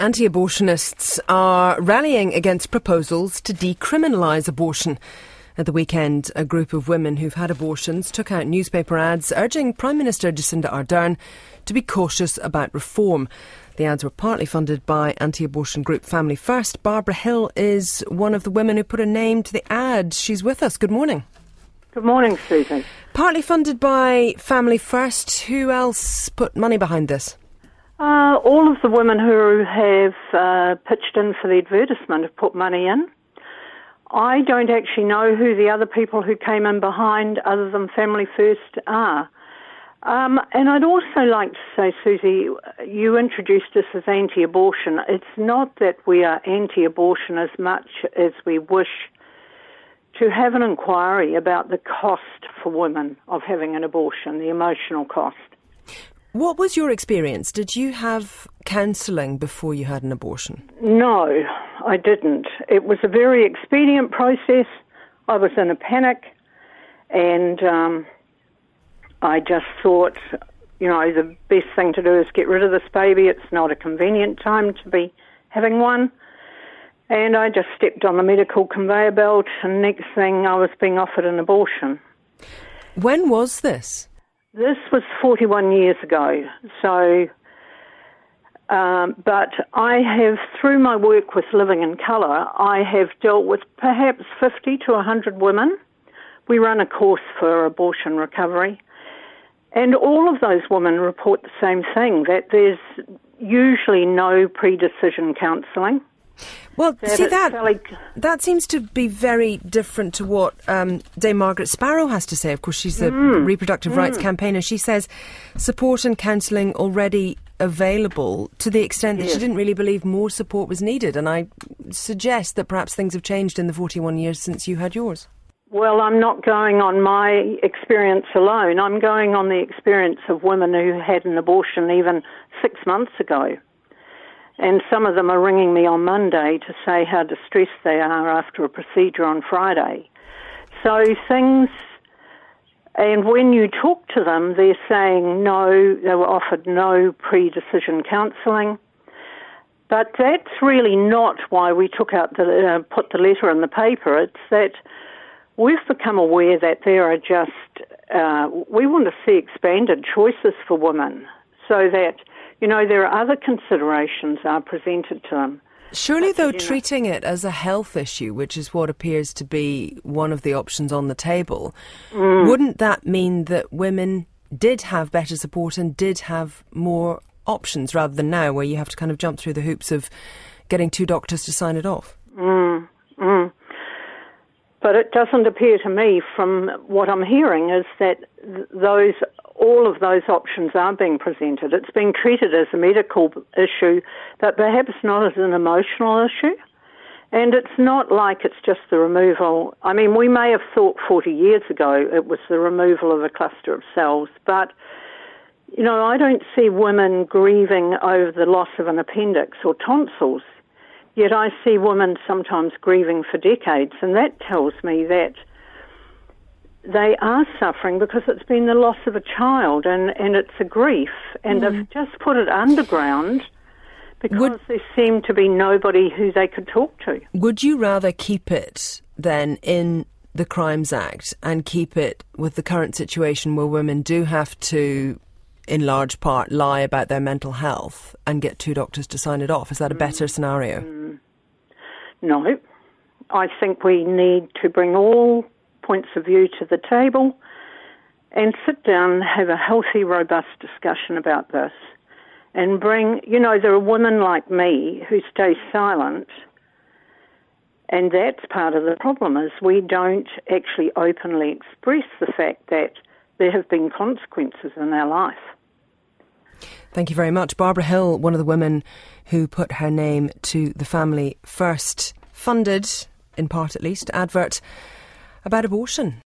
Anti-abortionists are rallying against proposals to decriminalise abortion. At the weekend, a group of women who've had abortions took out newspaper ads urging Prime Minister Jacinda Ardern to be cautious about reform. The ads were partly funded by anti-abortion group Family First. Barbara Hill is one of the women who put a name to the ad. She's with us. Good morning. Good morning, Susan. Partly funded by Family First. Who else put money behind this? All of the women who have pitched in for the advertisement have put money in. I don't actually know who the other people who came in behind, other than Family First, are. And I'd also like to say, Susie, you introduced us as anti-abortion. It's not that we are anti-abortion as much as we wish to have an inquiry about the cost for women of having an abortion, the emotional cost. What was your experience? Did you have counselling before you had an abortion? No, I didn't. It was a very expedient process. I was in a panic, and I just thought, the best thing to do is get rid of this baby. It's not a convenient time to be having one. And I just stepped on the medical conveyor belt, and next thing I was being offered an abortion. When was this? This was 41 years ago. So, but I have, through my work with Living in Colour, I have dealt with perhaps 50 to 100 women. We run a course for abortion recovery. And all of those women report the same thing, that there's usually no pre-decision counselling. Well, see, that seems to be very different to what Dame Margaret Sparrow has to say. Of course, she's a reproductive rights campaigner. She says support and counselling already available, to the extent that she didn't really believe more support was needed. And I suggest that perhaps things have changed in the 41 years since you had yours. Well, I'm not going on my experience alone. I'm going on the experience of women who had an abortion even 6 months ago. And some of them are ringing me on Monday to say how distressed they are after a procedure on Friday. So things, and when you talk to them, they're saying no, they were offered no pre-decision counselling. But that's really not why we put the letter in the paper. It's that we've become aware that there are we want to see expanded choices for women, so that there are other considerations are presented to them. Surely, though, treating it as a health issue, which is what appears to be one of the options on the table, wouldn't that mean that women did have better support and did have more options, rather than now, where you have to kind of jump through the hoops of getting 2 doctors to sign it off? But it doesn't appear to me, from what I'm hearing, is that all of those options are being presented. It's being treated as a medical issue, but perhaps not as an emotional issue. And it's not like it's just the removal. I mean, we may have thought 40 years ago it was the removal of a cluster of cells, but, I don't see women grieving over the loss of an appendix or tonsils. Yet I see women sometimes grieving for decades, and that tells me that they are suffering because it's been the loss of a child, and it's a grief, and they've just put it underground because there seemed to be nobody who they could talk to. Would you rather keep it then in the Crimes Act and keep it with the current situation where women do have to, in large part, lie about their mental health and get 2 doctors to sign it off? Is that a better scenario? No. I think we need to bring all points of view to the table and sit down and have a healthy, robust discussion about this. And there are women like me who stay silent, and that's part of the problem, is we don't actually openly express the fact that there have been consequences in our life. Thank you very much. Barbara Hill, one of the women who put her name to the Family First funded, in part at least, advert about abortion.